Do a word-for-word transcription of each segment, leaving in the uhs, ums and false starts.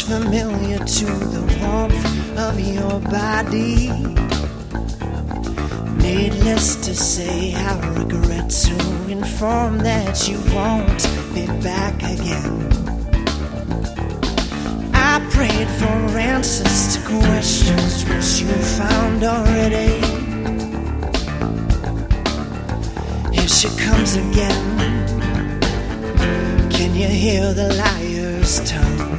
familiar to the warmth of your body. Needless to say, I regret to inform that you won't be back again. I prayed for answers to questions which you found already. Here she comes again. Can you hear the liar's tongue?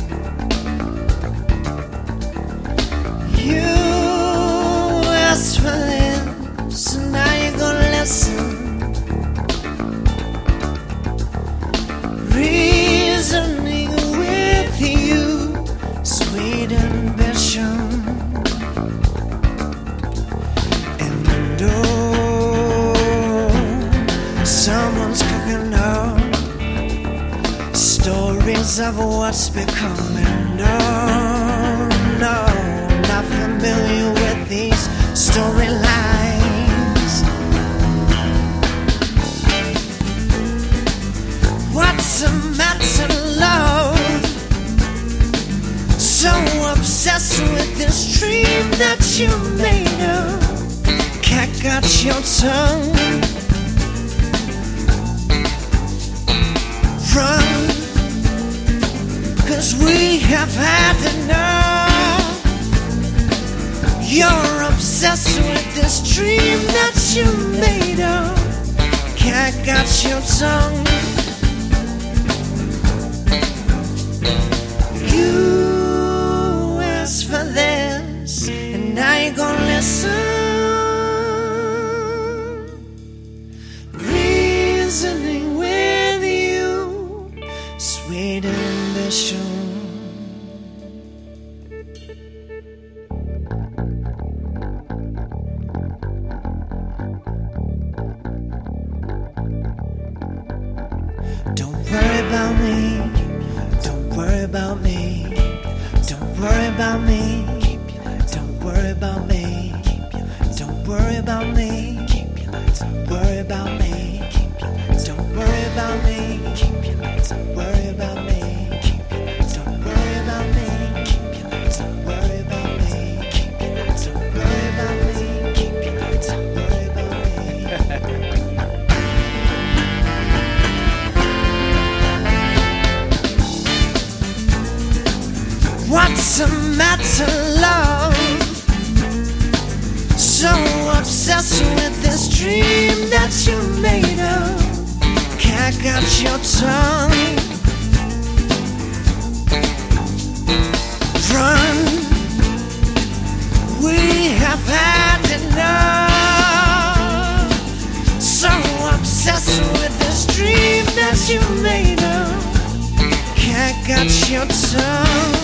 You asked for this, so now you're gonna listen. Reasoning with you, sweet ambition. And oh, someone's cooking up stories of what's becoming. No, no, not familiar with these storylines. What's the matter, love? So obsessed with this dream that you made up. Cat got your tongue. Run, 'cause we have had enough. You're obsessed with this dream that you made up. Cat got your tongue. You asked for this, and now you're gonna listen. Reasoning with you, sweet ambition. Don't worry about me. Don't worry about me. Don't worry about me. Don't worry about me. Don't worry about me. Don't worry about me. Don't worry about me. Don't worry about me. Don't worry about me. Don't worry about me. Don't worry about me. Don't worry about me. What's the matter, love? So obsessed with this dream that you made up. Cat got your tongue. Run, we have had enough. So obsessed with this dream that you made up. Cat got your tongue.